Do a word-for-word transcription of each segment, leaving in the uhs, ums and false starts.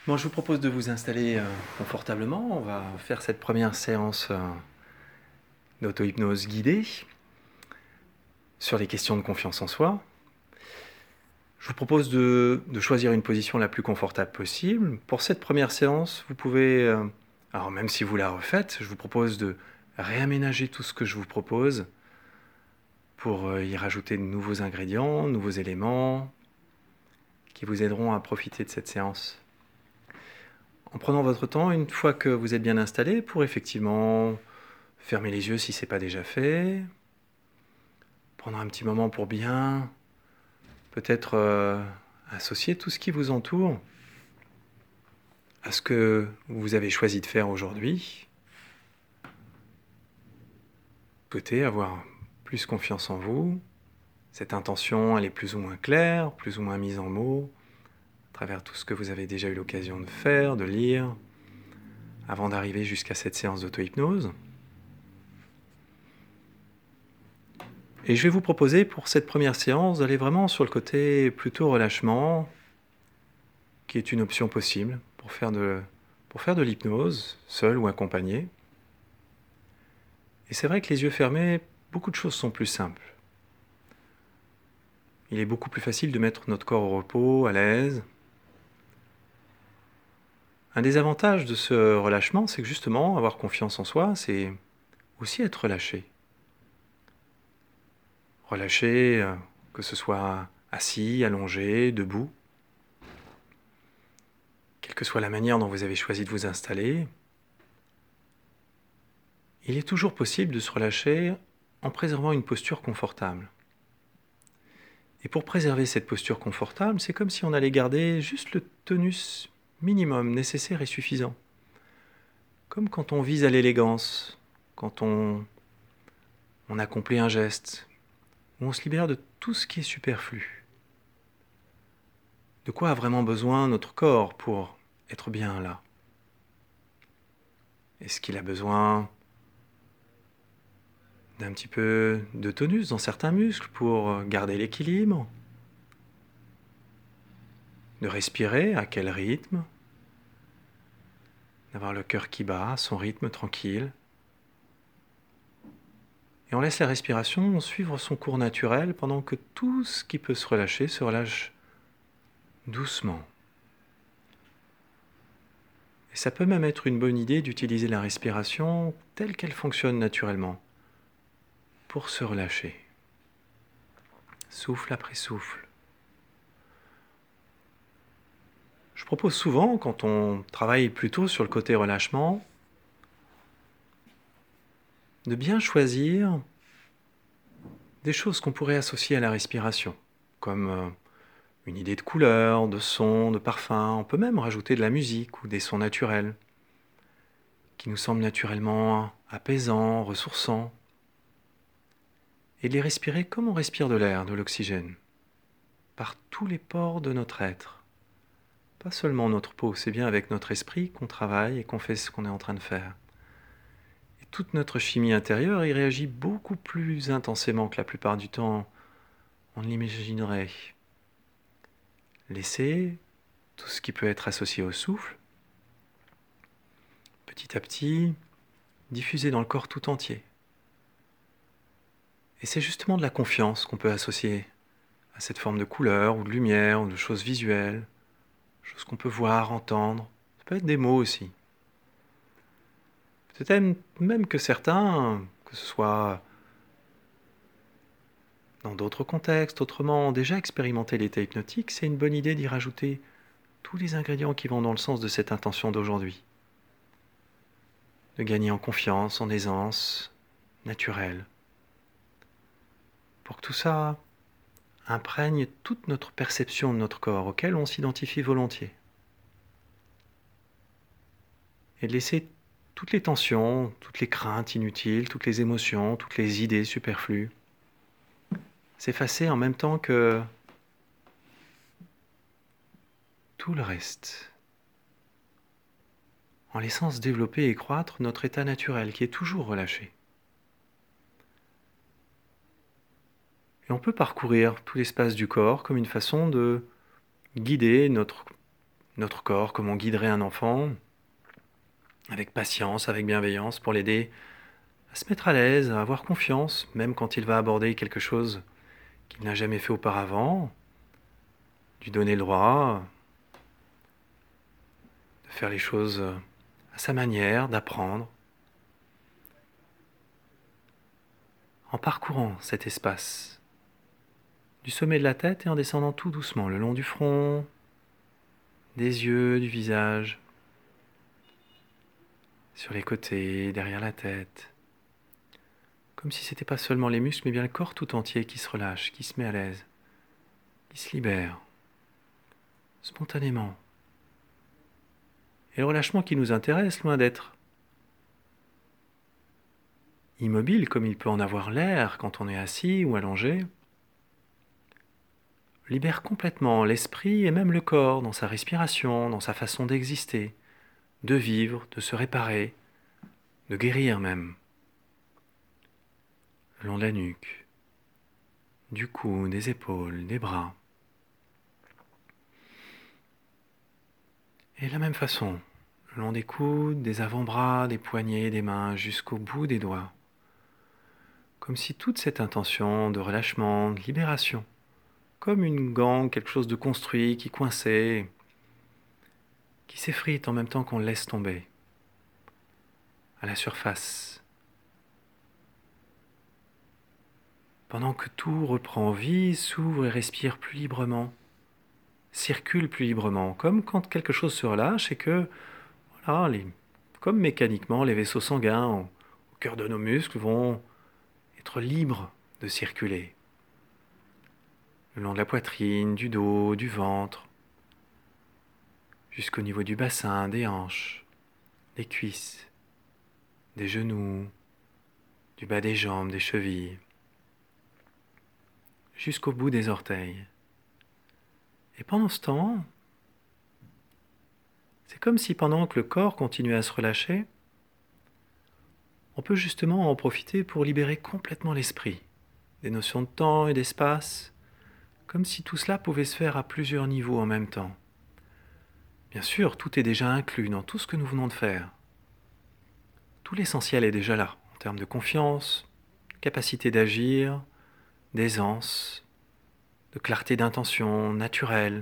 Bon, je vous propose de vous installer euh, confortablement. On va faire cette première séance euh, d'auto-hypnose guidée sur les questions de confiance en soi. Je vous propose de, de choisir une position la plus confortable possible. Pour cette première séance, vous pouvez, euh, alors même si vous la refaites, je vous propose de réaménager tout ce que je vous propose pour euh, y rajouter de nouveaux ingrédients, de nouveaux éléments qui vous aideront à profiter de cette séance. En prenant votre temps, une fois que vous êtes bien installé, pour effectivement fermer les yeux si ce n'est pas déjà fait, prendre un petit moment pour bien peut-être euh, associer tout ce qui vous entoure à ce que vous avez choisi de faire aujourd'hui. Souhaitez avoir plus confiance en vous. Cette intention, elle est plus ou moins claire, plus ou moins mise en mots, à travers tout ce que vous avez déjà eu l'occasion de faire, de lire, avant d'arriver jusqu'à cette séance d'auto-hypnose. Et je vais vous proposer pour cette première séance d'aller vraiment sur le côté plutôt relâchement, qui est une option possible pour faire de, pour faire de l'hypnose, seul ou accompagné. Et c'est vrai que les yeux fermés, beaucoup de choses sont plus simples. Il est beaucoup plus facile de mettre notre corps au repos, à l'aise. Un des avantages de ce relâchement, c'est que justement, avoir confiance en soi, c'est aussi être relâché. Relâché, euh, que ce soit assis, allongé, debout. Quelle que soit la manière dont vous avez choisi de vous installer, il est toujours possible de se relâcher en préservant une posture confortable. Et pour préserver cette posture confortable, c'est comme si on allait garder juste le tonus minimum nécessaire et suffisant. Comme quand on vise à l'élégance, quand on, on accomplit un geste, où on se libère de tout ce qui est superflu. De quoi a vraiment besoin notre corps pour être bien là? Est-ce qu'il a besoin d'un petit peu de tonus dans certains muscles pour garder l'équilibre? De respirer à quel rythme? D'avoir le cœur qui bat, son rythme tranquille. Et on laisse la respiration suivre son cours naturel pendant que tout ce qui peut se relâcher se relâche doucement. Et ça peut même être une bonne idée d'utiliser la respiration telle qu'elle fonctionne naturellement pour se relâcher. Souffle après souffle. Je propose souvent, quand on travaille plutôt sur le côté relâchement, de bien choisir des choses qu'on pourrait associer à la respiration, comme euh, une idée de couleur, de son, de parfum. On peut même rajouter de la musique ou des sons naturels qui nous semblent naturellement apaisants, ressourçants, et de les respirer comme on respire de l'air, de l'oxygène, par tous les pores de notre être. Pas seulement notre peau, c'est bien avec notre esprit qu'on travaille et qu'on fait ce qu'on est en train de faire. Et toute notre chimie intérieure y réagit beaucoup plus intensément que la plupart du temps on l'imaginerait. Laissez tout ce qui peut être associé au souffle, petit à petit, diffuser dans le corps tout entier. Et c'est justement de la confiance qu'on peut associer à cette forme de couleur ou de lumière ou de choses visuelles, choses qu'on peut voir, entendre. Ça peut être des mots aussi. Peut-être même que certains, que ce soit dans d'autres contextes, autrement, ont déjà expérimenté l'état hypnotique, c'est une bonne idée d'y rajouter tous les ingrédients qui vont dans le sens de cette intention d'aujourd'hui. De gagner en confiance, en aisance, naturelle. Pour que tout ça imprègne toute notre perception de notre corps, auquel on s'identifie volontiers. Et de laisser toutes les tensions, toutes les craintes inutiles, toutes les émotions, toutes les idées superflues s'effacer en même temps que tout le reste, en laissant se développer et croître notre état naturel qui est toujours relâché. Et on peut parcourir tout l'espace du corps comme une façon de guider notre, notre corps, comme on guiderait un enfant, avec patience, avec bienveillance, pour l'aider à se mettre à l'aise, à avoir confiance, même quand il va aborder quelque chose qu'il n'a jamais fait auparavant, lui donner le droit de faire les choses à sa manière, d'apprendre, en parcourant cet espace, du sommet de la tête et en descendant tout doucement, le long du front, des yeux, du visage, sur les côtés, derrière la tête, comme si ce n'était pas seulement les muscles, mais bien le corps tout entier qui se relâche, qui se met à l'aise, qui se libère, spontanément. Et le relâchement qui nous intéresse, loin d'être immobile comme il peut en avoir l'air quand on est assis ou allongé, libère complètement l'esprit et même le corps dans sa respiration, dans sa façon d'exister, de vivre, de se réparer, de guérir même. Le long de la nuque, du cou, des épaules, des bras. Et de la même façon, le long des coudes, des avant-bras, des poignets, des mains, jusqu'au bout des doigts. Comme si toute cette intention de relâchement, de libération, comme une gangue, quelque chose de construit, qui coinçait, qui s'effrite en même temps qu'on le laisse tomber, à la surface. Pendant que tout reprend vie, s'ouvre et respire plus librement, circule plus librement, comme quand quelque chose se relâche et que, voilà, les, comme mécaniquement, les vaisseaux sanguins au, au cœur de nos muscles vont être libres de circuler. Le long de la poitrine, du dos, du ventre, jusqu'au niveau du bassin, des hanches, des cuisses, des genoux, du bas des jambes, des chevilles, jusqu'au bout des orteils. Et pendant ce temps, c'est comme si pendant que le corps continuait à se relâcher, on peut justement en profiter pour libérer complètement l'esprit, des notions de temps et d'espace, comme si tout cela pouvait se faire à plusieurs niveaux en même temps. Bien sûr, tout est déjà inclus dans tout ce que nous venons de faire. Tout l'essentiel est déjà là, en termes de confiance, capacité d'agir, d'aisance, de clarté d'intention naturelle.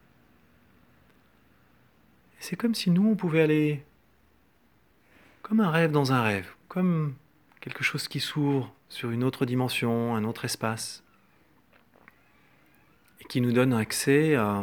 Et c'est comme si nous, on pouvait aller comme un rêve dans un rêve, comme quelque chose qui s'ouvre sur une autre dimension, un autre espace, et qui nous donne accès à,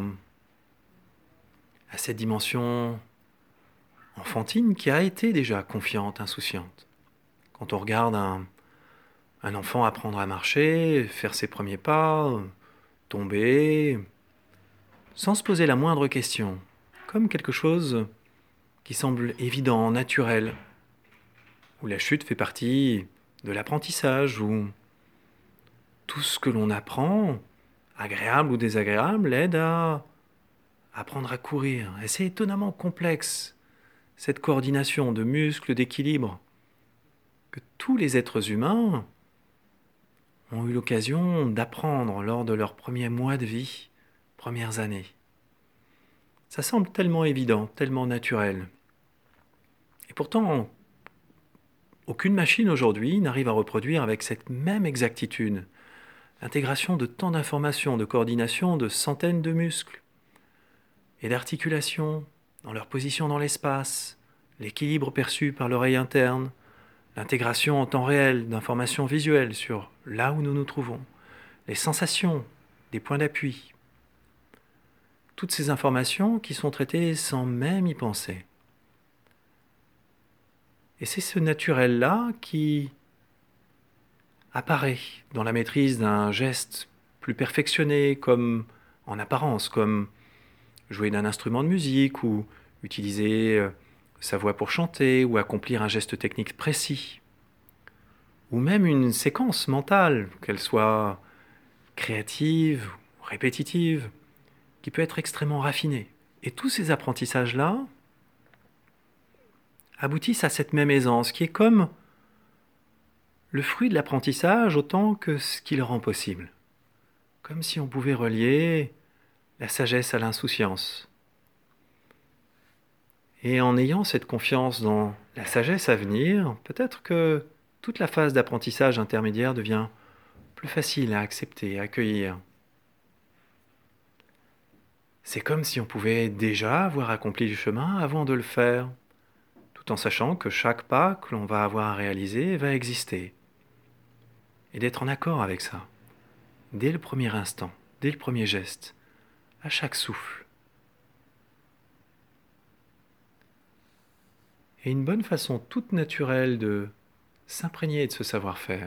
à cette dimension enfantine qui a été déjà confiante, insouciante. Quand on regarde un, un enfant apprendre à marcher, faire ses premiers pas, tomber, sans se poser la moindre question, comme quelque chose qui semble évident, naturel, où la chute fait partie de l'apprentissage, où tout ce que l'on apprend, agréable ou désagréable, aide à apprendre à courir. Et c'est étonnamment complexe, cette coordination de muscles, d'équilibre, que tous les êtres humains ont eu l'occasion d'apprendre lors de leurs premiers mois de vie, premières années. Ça semble tellement évident, tellement naturel. Et pourtant, aucune machine aujourd'hui n'arrive à reproduire avec cette même exactitude l'intégration de tant d'informations, de coordination de centaines de muscles et d'articulations dans leur position dans l'espace, l'équilibre perçu par l'oreille interne, l'intégration en temps réel d'informations visuelles sur là où nous nous trouvons, les sensations, des points d'appui. Toutes ces informations qui sont traitées sans même y penser. Et c'est ce naturel-là qui apparaît dans la maîtrise d'un geste plus perfectionné, comme en apparence, comme jouer d'un instrument de musique ou utiliser sa voix pour chanter ou accomplir un geste technique précis. Ou même une séquence mentale, qu'elle soit créative ou répétitive, qui peut être extrêmement raffinée. Et tous ces apprentissages-là aboutissent à cette même aisance qui est comme le fruit de l'apprentissage autant que ce qui le rend possible. Comme si on pouvait relier la sagesse à l'insouciance. Et en ayant cette confiance dans la sagesse à venir, peut-être que toute la phase d'apprentissage intermédiaire devient plus facile à accepter, à accueillir. C'est comme si on pouvait déjà avoir accompli le chemin avant de le faire, tout en sachant que chaque pas que l'on va avoir à réaliser va exister. Et d'être en accord avec ça, dès le premier instant, dès le premier geste, à chaque souffle. Et une bonne façon toute naturelle de s'imprégner de ce savoir-faire,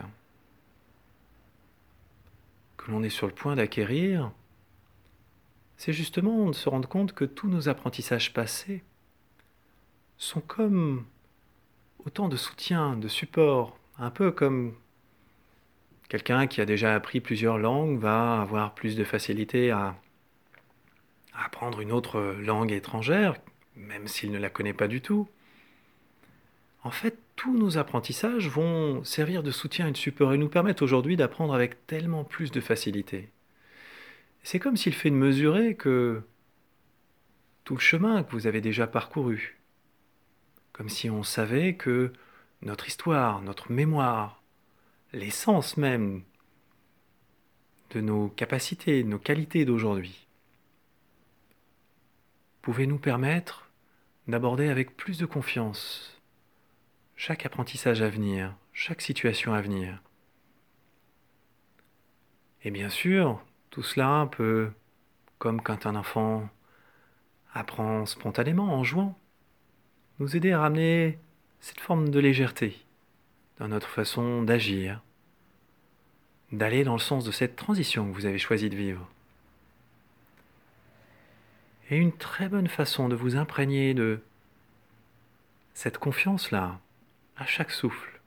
que l'on est sur le point d'acquérir, c'est justement de se rendre compte que tous nos apprentissages passés sont comme autant de soutien, de support, un peu comme quelqu'un qui a déjà appris plusieurs langues va avoir plus de facilité à, à apprendre une autre langue étrangère, même s'il ne la connaît pas du tout. En fait, tous nos apprentissages vont servir de soutien et de support et nous permettent aujourd'hui d'apprendre avec tellement plus de facilité. C'est comme s'il fait de mesurer que tout le chemin que vous avez déjà parcouru, comme si on savait que notre histoire, notre mémoire, l'essence même de nos capacités, de nos qualités d'aujourd'hui, pouvait nous permettre d'aborder avec plus de confiance chaque apprentissage à venir, chaque situation à venir. Et bien sûr, tout cela peut, comme quand un enfant apprend spontanément en jouant, nous aider à ramener cette forme de légèreté dans notre façon d'agir, d'aller dans le sens de cette transition que vous avez choisi de vivre. Et une très bonne façon de vous imprégner de cette confiance-là, à chaque souffle,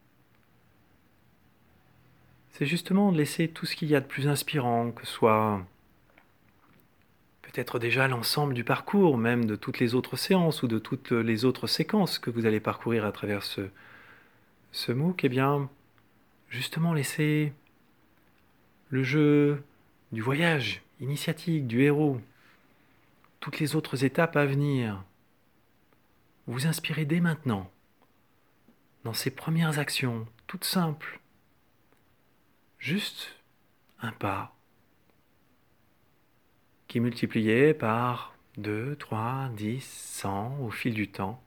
c'est justement de laisser tout ce qu'il y a de plus inspirant, que ce soit peut-être déjà l'ensemble du parcours, même de toutes les autres séances ou de toutes les autres séquences que vous allez parcourir à travers ce, ce MOOC, eh bien, justement laisser le jeu du voyage initiatique du héros, toutes les autres étapes à venir, vous inspirer dès maintenant, dans ces premières actions, toutes simples, juste un pas, qui multiplié par deux, trois, dix, cent au fil du temps,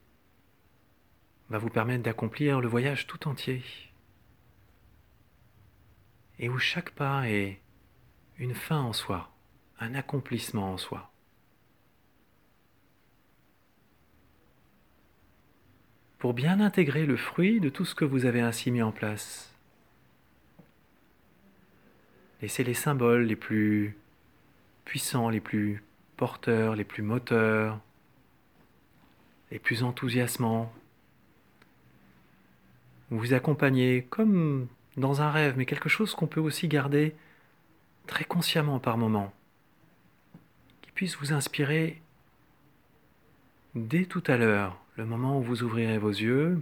va vous permettre d'accomplir le voyage tout entier. Et où chaque pas est une fin en soi, un accomplissement en soi. Pour bien intégrer le fruit de tout ce que vous avez ainsi mis en place, laissez les symboles les plus puissants, les plus porteurs, les plus moteurs, les plus enthousiasmants, vous accompagner comme dans un rêve, mais quelque chose qu'on peut aussi garder très consciemment par moments, qui puisse vous inspirer dès tout à l'heure, le moment où vous ouvrirez vos yeux,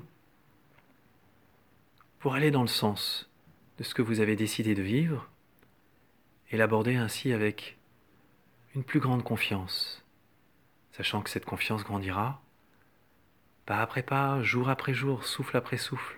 pour aller dans le sens de ce que vous avez décidé de vivre et l'aborder ainsi avec une plus grande confiance, sachant que cette confiance grandira, pas après pas, jour après jour, souffle après souffle.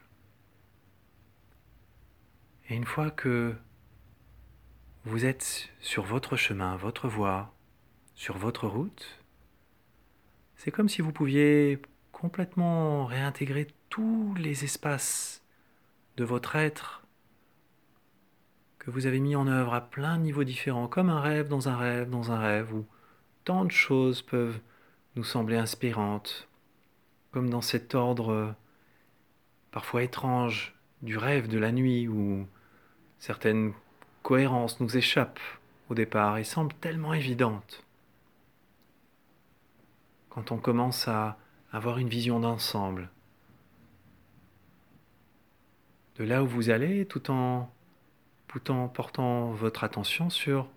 Et une fois que vous êtes sur votre chemin, votre voie, sur votre route, c'est comme si vous pouviez complètement réintégrer tous les espaces de votre être que vous avez mis en œuvre à plein de niveaux différents, comme un rêve dans un rêve dans un rêve, où tant de choses peuvent nous sembler inspirantes, comme dans cet ordre parfois étrange du rêve de la nuit, où certaines cohérences nous échappent au départ et semblent tellement évidentes. Quand on commence à avoir une vision d'ensemble, de là où vous allez, tout en, tout en portant votre attention sur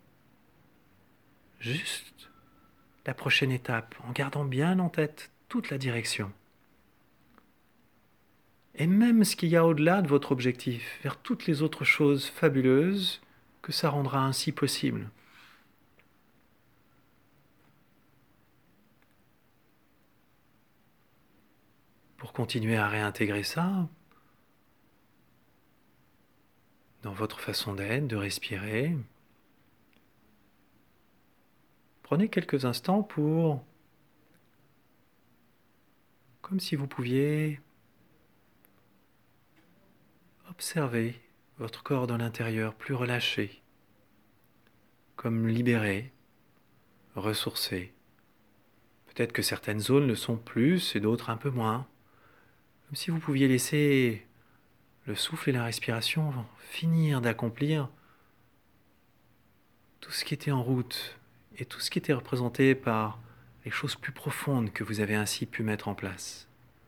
juste la prochaine étape, en gardant bien en tête toute la direction. Et même ce qu'il y a au-delà de votre objectif, vers toutes les autres choses fabuleuses que ça rendra ainsi possible. continuer à réintégrer ça dans votre façon d'être, de respirer, prenez quelques instants pour, comme si vous pouviez observer votre corps dans l'intérieur plus relâché, comme libéré, ressourcé. Peut-être que certaines zones le sont plus et d'autres un peu moins. Comme si vous pouviez laisser le souffle et la respiration finir d'accomplir tout ce qui était en route et tout ce qui était représenté par les choses plus profondes que vous avez ainsi pu mettre en place.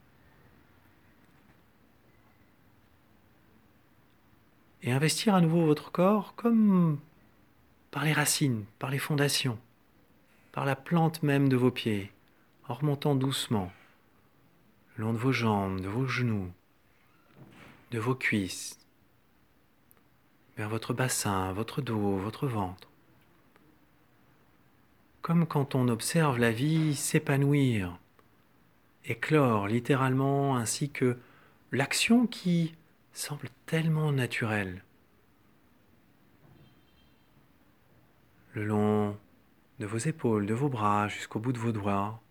Et investir à nouveau votre corps comme par les racines, par les fondations, par la plante même de vos pieds, en remontant doucement, le long de vos jambes, de vos genoux, de vos cuisses, vers votre bassin, votre dos, votre ventre. Comme quand on observe la vie s'épanouir, éclore littéralement, ainsi que l'action qui semble tellement naturelle. Le long de vos épaules, de vos bras, jusqu'au bout de vos doigts,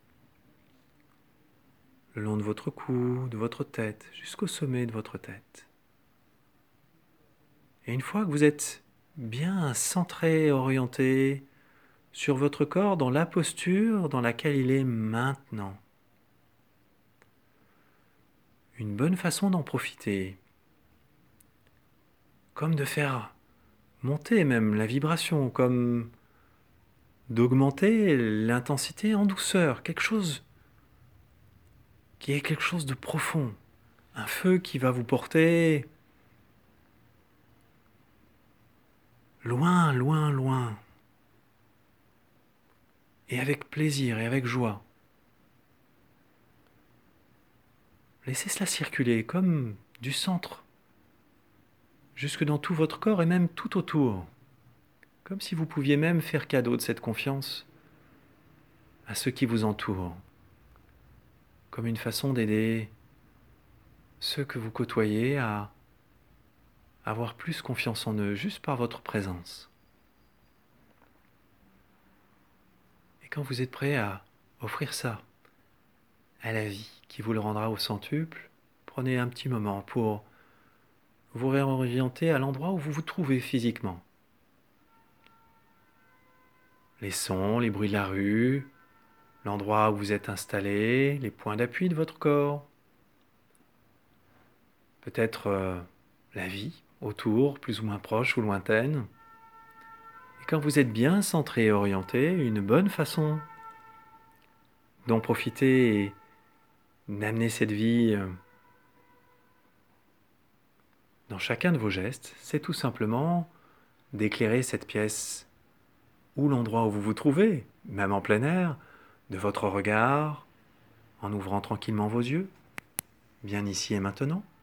le long de votre cou, de votre tête, jusqu'au sommet de votre tête. Et une fois que vous êtes bien centré, orienté sur votre corps, dans la posture dans laquelle il est maintenant, une bonne façon d'en profiter, comme de faire monter même la vibration, comme d'augmenter l'intensité en douceur, quelque chose qui est quelque chose de profond, un feu qui va vous porter loin, loin, loin, et avec plaisir et avec joie. Laissez cela circuler comme du centre, jusque dans tout votre corps et même tout autour, comme si vous pouviez même faire cadeau de cette confiance à ceux qui vous entourent, comme une façon d'aider ceux que vous côtoyez à avoir plus confiance en eux, juste par votre présence. Et quand vous êtes prêt à offrir ça à la vie, qui vous le rendra au centuple, prenez un petit moment pour vous réorienter à l'endroit où vous vous trouvez physiquement. Les sons, les bruits de la rue, l'endroit où vous êtes installé, les points d'appui de votre corps, peut-être euh, la vie autour, plus ou moins proche ou lointaine. Et quand vous êtes bien centré et orienté, une bonne façon d'en profiter et d'amener cette vie euh, dans chacun de vos gestes, c'est tout simplement d'éclairer cette pièce ou l'endroit où vous vous trouvez, même en plein air, de votre regard, en ouvrant tranquillement vos yeux, bien ici et maintenant.